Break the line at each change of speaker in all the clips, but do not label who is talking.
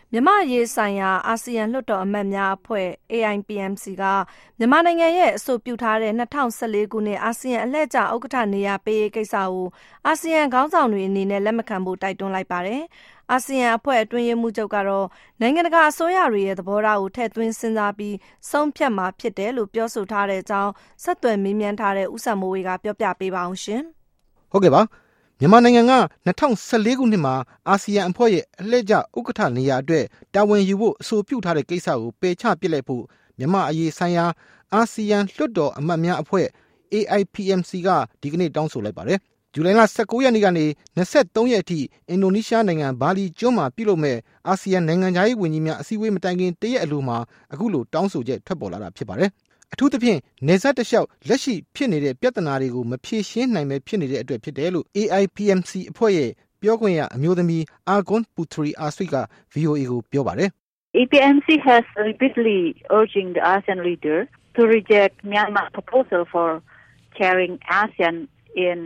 မြန်မာ့ရေးဆိုင်ရာအာဆီယံလွှတ်တော်အမတ်များအဖွဲ့ AIPMC ကမြန်မာနိုင်ငံရဲ့အဆိုပြုထားတဲ့2014ခုနှစ်အာဆီယံအလှည့်ကျဥက္ကဋ္ဌနေရာပေးရေးကိစ္စကိုအာဆီယံခေါင်းဆောင်တွေအနေနဲ့လက်မခံဖို့တိုက်တွန်းလိုက်ပါတယ်။အာဆီယံအဖွဲ့အတွင်းရေးမှူးချုပ်ကတော့နိုင်ငံတကာအစိုးရတွေရဲ့သဘောထားကိုထည့်သွင်းစဉ်းစားပြီးဆုံးဖြတ်မှာဖြစ်တယ်လို့ပြောဆိုထားတဲ့အကြောင်းဆက်သွယ်မေးမြန်းထားတဲ့ဦးစံမိုးဝေကပြောပြပေးပါအောင်ရှင်
။ဟုတ်ကဲ့ပါမြန်မာနိုင်ငံက2014ခုနှစ်မှာအာဆီယံအဖွဲ့ရဲ့အလှည့်ကျဥက္ကဋ္ဌနေရာအတွက်တာဝန်ယူဖို့အဆိုပြုထားတဲ့ကိစ္စကိုပယ်ချပစ်လိုက်ဖို့မြန်မာအရေးဆိုင်ရာအာဆီယံလွှတ်တော်အမတ်များအဖွဲ့ AIPMC ကဒီကနေ့တောင်းဆိုလိုက်ပါတယ်။ဇူလိုင်လ19ရက်နေ့ကနေ23ရက်အထိအင်ဒိုနီးရှားနိုင်ငံဘာလီကျွန်းမှာပြုလုပ်မဲ့အာဆီယံနိုင်ငံခြားရေးဝန်ကြီးများအစည်းအဝေးမတိုင်ခင်တရက်အလိုမှာအခုလိုတောင်းဆိုချက်ထွက်ပေါ်လာတာဖြစ်ပါတယ်။အထူးသဖြင့်နေဆက်တလျှောက်လက်ရှိဖြစ်နေတဲ့ပြဿနာတွေကိုမဖြေရှင်းနိုင်ပဲဖြစ်နေတဲ့အတွက်ဖြစ်တယ်လို့ AIPMC အဖွဲ့ရဲ့ပြောခွင့်ရအမျိုးသမီး Argon Putri Aswit က VOA ကိုပြောပါတယ်
။ AIPMC has repeatedly urging the ASEAN leader to reject Myanmar's proposal for chairing ASEAN in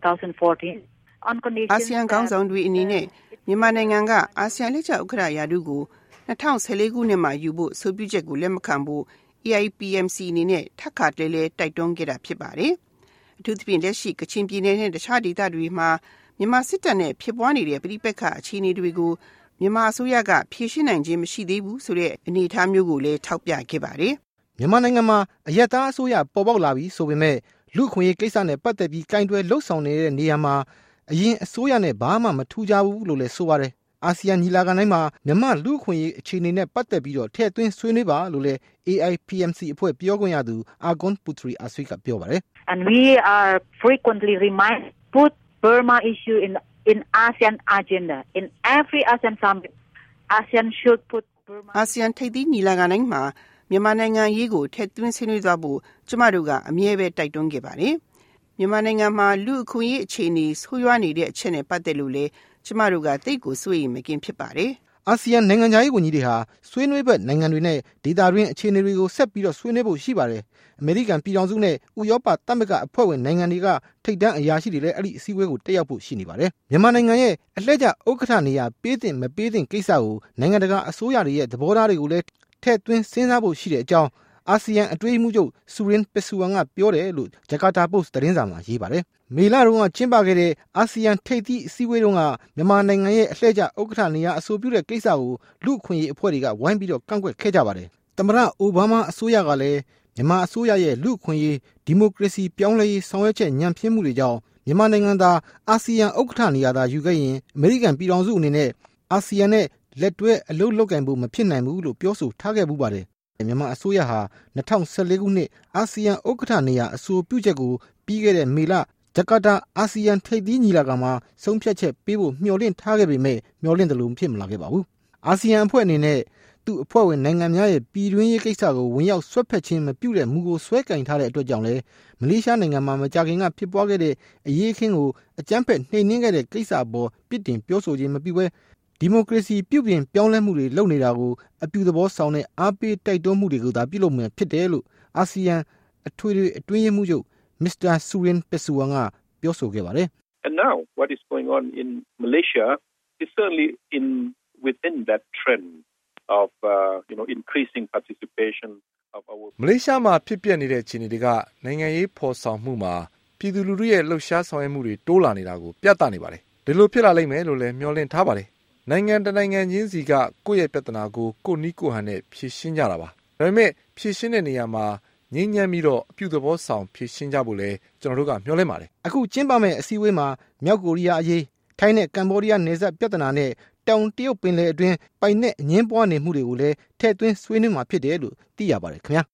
2014 on condition
အာဆီယံခေါင်းဆောင်တွေအနေနဲ့မြန်မာနိုင်ငံကအာဆီယံလက်ကျဥက္ကဋ္ဌရာထူးကို2014ခုနှစ်မှာယူဖို့ဆိုပြုချက်ကိုလက်မခံဖို့AIPMC အနေနဲ့ထပ်ခါတလဲလဲတိုက်တွန်းခဲ့တာဖြစ်ပါတယ်။အထူးသဖြင့်လက်ရှိကချင်ပြည်နယ်နဲ့တခြားဒေသတွေမှာမြန်မာစစ်တပ်နဲ့ဖြစ်ပွားနေတဲ့ပြည်ပခါအခြေအနေတွေကိုမြန်မာအစိုးရကဖြေရှင်းနိုင်ခြင်းမရှိသေးဘူးဆိုတဲ့အနေအထားမျိုးကိုလည်းထောက်ပြခဲ့ပါတယ်
။မြန်မာနိုင်ငံမှာအယက်သားအစိုးရပေါ်ပေါက်လာပြီးဆိုပေမဲ့လူခွင့်ရေးကိစ္စနဲ့ပတ်သက်ပြီးကင်တွယ်လှုပ်ဆောင်နေတဲ့နေရာမှာအရင်အစိုးရနဲ့ဘာမှမထူးခြားဘူးလို့လည်းဆိုပါတယ်။အာဆီယံညီလာခံတိုင်းမှာမြန်မာလူခွင့်ရေးအခြေအနေနဲ့ပတ်သက်ပြီးတော့ထည့်သွင်းဆွေးနွေးပါလို့လည်း AIPMC အဖွဲ့ပြောခွင့်ရသူ Argon Putri Aswit ကပြောပါတယ်
။ And we are frequently remind put Burma issue in ASEAN agenda in every ASEAN summit ASEAN should put Burma
အာဆီယံထိပ်သီးညီလာခံတိုင်းမှာမြန်မာနိုင်ငံရေးကိုထည့်သွင်းဆွေးနွေးသွားဖို့ကျမတို့ကအမြဲပဲတိုက်တွန်းခဲ့ပါတယ်။မြန်မာနိုင်ငံမှာလူအခွင့်အရေးအခြေအနေဆိုးရွားနေတဲ့အချက်နဲ့ပတ်သက်လို့လေကျမတို့ကသိကိုစိုးရိမ်မကင်းဖြစ်ပါတယ်
။အာဆီယံနိုင်ငံခြားရေးဝန်ကြီးတွေဟာဆွေးနွေးဘက်နိုင်ငံတွေနဲ့ဒေသတွင်းအခြေအနေတွေကိုဆက်ပြီးတော့ဆွေးနွေးဖို့ရှိပါတယ်။အမေရိကန်ပြည်ထောင်စုနဲ့ဥရောပသမဂ္ဂအဖွဲ့ဝင်နိုင်ငံတွေကထိပ်တန်းအရာရှိတွေလည်းအဲ့ဒီအစည်းအဝေးကိုတက်ရောက်ဖို့ရှိနေပါတယ်။မြန်မာနိုင်ငံရဲ့အလှည့်ကျဥက္ကဋ္ဌနေရာပေးတင်မပေးတင်ကိစ္စကိုနိုင်ငံတကာအစိုးရတွေရဲ့သဘောထားတွေကိုလည်းထည့်သွင်းစဉ်းစားဖို့ရှိတဲ့အကြောင်းအာဆီယံအတွင်းမှုချုပ်ဆူရင်ပက်ဆူဝမ်ကပြောတယ်လို့ဂျကာတာပို့စ်သတင်းစာမှာရေးပါတယ်။မေလတုန်းကကျင်းပခဲ့တဲ့အာဆီယံထိပ်သီးအစည်းအဝေးတုန်းကမြန်မာနိုင်ငံရဲ့အလှည့်ကျဥက္ကဋ္ဌနေရာအဆိုပြုတဲ့ကိစ္စကိုလူ့အခွင့်အရေးအဖွဲ့တွေကဝိုင်းပြီးတော့ကန့်ကွက်ခဲ့ကြပါတယ်။သမ္မတအိုဘားမားအစိုးရကလည်းမြန်မာအစိုးရရဲ့လူ့အခွင့်အရေးဒီမိုကရေစီပြောင်းလဲရေးဆောင်ရွက်ချက်ညံ့ဖျင်းမှုတွေကြောင့်မြန်မာနိုင်ငံသားအာဆီယံဥက္ကဋ္ဌနေရာသာယူခဲ့ရင်အမေရိကန်ပြည်ထောင်စုအနေနဲ့အာဆီယံနဲ့လက်တွဲအလုပ်လုပ်ကိုင်ဖို့မဖြစ်နိုင်ဘူးလို့ပြောဆိုထားခဲ့မှုပါတယ်။မြန်မာအစိုးရဟာ2014ခုနှစ်အာဆီယံဥက္ကဋ္ဌနေရာအဆိုပြုချက်ကိုပြီးခဲ့တဲ့မေလဂျကာတာအာဆီယံထိပ်သီးညီလာခံမှာဆုံးဖြတ်ချက်ပေးဖို့မျှော်လင့်ထားခဲ့ပေမဲ့မျှော်လင့်တယ်လို့ဖြစ်မလာခဲ့ပါဘူး။အာဆီယံအဖွဲ့အနေနဲ့သူ့အဖွဲ့ဝင်နိုင်ငံများရဲ့ပြည်တွင်းရေးကိစ္စကိုဝင်ရောက်ဆွတ်ဖက်ခြင်းမပြုတဲ့မူကိုဆွဲကင်ထားတဲ့အတွက်ကြောင့်လည်းမလေးရှားနိုင်ငံမှာမကြာခင်ကဖြစ်ပွားခဲ့တဲ့အရေးအခင်းကိုအကြမ်းဖက်နှိမ်နင်းခဲ့တဲ့ကိစ္စအပေါ်ပြစ်တင်ပြောဆိုခြင်းမပြုဘဲဒီမိုကရေစီပြုပြင်ပြောင်းလဲမှုတွေလုပ်နေတာကိုအပြုသဘောဆောင်တဲ့အားပေးတိုက်တွန်းမှုတွေကိုသာပြုလုပ်မှဖြစ်တယ်လို့အာဆီယံအထွေထွေအတွင်းရေးမှူးချုပ်မစ္စတာဆူရင်ပက်ဆူဝမ်ကပြောဆိုခဲ့ပါတယ်
။ And now what is going on in Malaysia is certainly within that trend of increasing participation of our
မလေးရှားမှာဖြစ်ပျက်နေတဲ့အခြေအနေတွေကနိုင်ငံရေးဖော်ဆောင်မှုမှာပြည်သူလူထုရဲ့လှုပ်ရှားဆောင်ရွက်မှုတွေတိုးလာနေတာကိုပြသနေပါတယ်ဒီလိုဖြစ်လာလိမ့်မယ်လို့လည်းမျှော်လင့်ထားပါတယ်နိုင်ငံတနိုင်ငံချင်းစီကကိုယ့်ရဲ့ပြဿနာကိုကိုယ့်နည်းကိုယ့်ဟန်နဲ့ဖြေရှင်းကြတာပါဒါပေမဲ့ဖြေရှင်းတဲ့နေရာမှာငြိမ်းချမ်းပြီးတော့အပြုသဘောဆောင်ဖြေရှင်းကြဖို့လဲကျွန်တော်တို့ကမျှော်လင့်ပါတယ်
အခုကျင်းပမယ့်အစည်းအဝေးမှာမြောက်ကိုရီးယားအရေးထိုင်းနဲ့ကမ္ဘောဒီးယားနယ်စပ်ပြဿနာနဲ့တောင်တရုတ်ပင်လယ်အတွင်းပိုင်နက်အငင်းပွားနေမှုတွေကိုလည်းထည့်သွင်းဆွေးနွေးမှာဖြစ်တယ်လို့သိရပါတယ်ခင်ဗျာ